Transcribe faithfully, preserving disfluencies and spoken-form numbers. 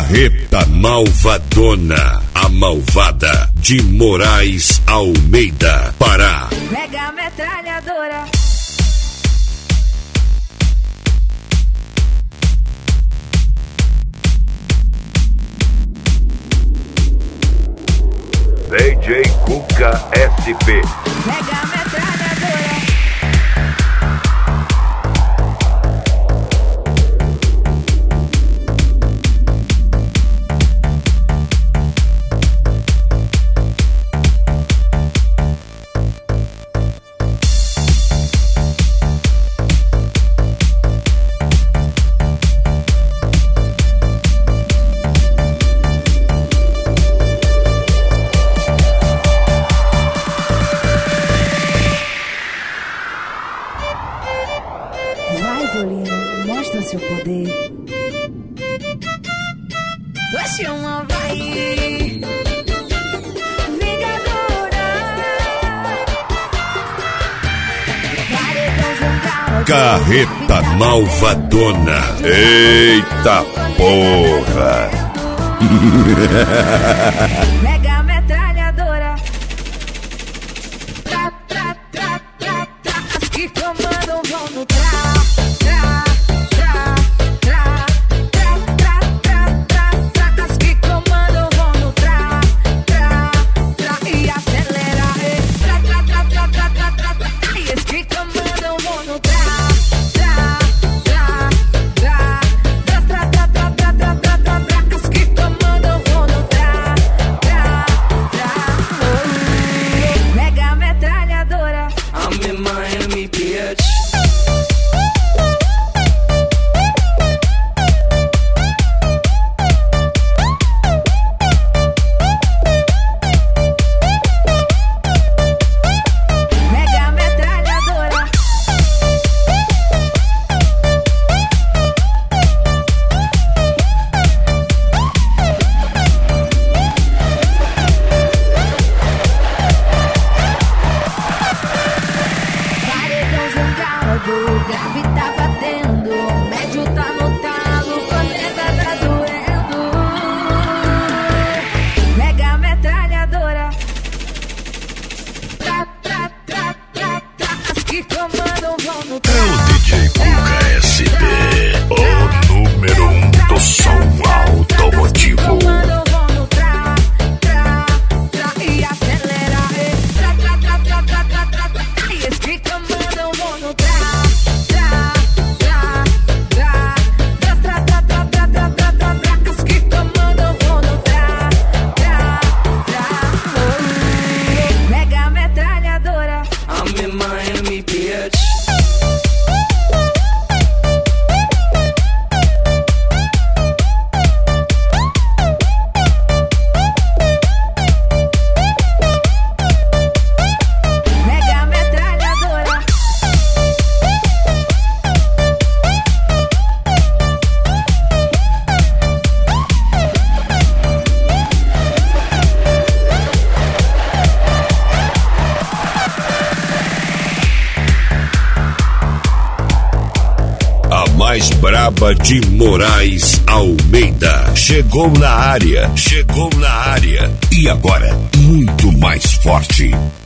Carreta Malvadona, a malvada de Moraes Almeida, Pará. Pega a metralhadora. D J Cuca S P. Pega a metralhadora. Vai, Zolino, mostra seu poder. Vai chamar, vai. Vingadora. Carreta Malvadona. Eita porra. Pega a metralhadora. Tra, tra, tra, tra, tra. As que comandam vão no tra. Tra, tra, tra, tra, tra, tra, tra, tra. As que comandam vão no tra. Tra, tra. E acelera. Tra, tra, tra, tra, tra, tra, tra, tra. E as que comandam vão no tra. Tra, tra, tra, tra, tra, tra, tra, tra, tra, tra, tra. As que comandam vão no tra. Tra, tra. Pega a metralhadora. I'm in Miami, bitch. Pega a metralhadora. Paredão zangado, grave tá batendo, médio tá no talo, caneta tá doendo. Pega a metralhadora. Tra, tra, tra, tra, tra. As que comandam vão no tra. É o D J Cuca S P, o número um do som automotivo. Comandam vão no tra, tra, tra. E acelera. Tra, tra, tra, tra, tra, tra, tra, tra. E as que comandam vão no tra, tra, tra, tra. Tra, tra, tra, tra, tra, tra, tra, tra, tra. As que comandam vão no tra, tra, tra. Pega a metralhadora. I'm in Miami, bitch. Pega a metralhadora. A mais braba de Moraes Almeida. Chegou na área, chegou na área. E agora, muito mais forte.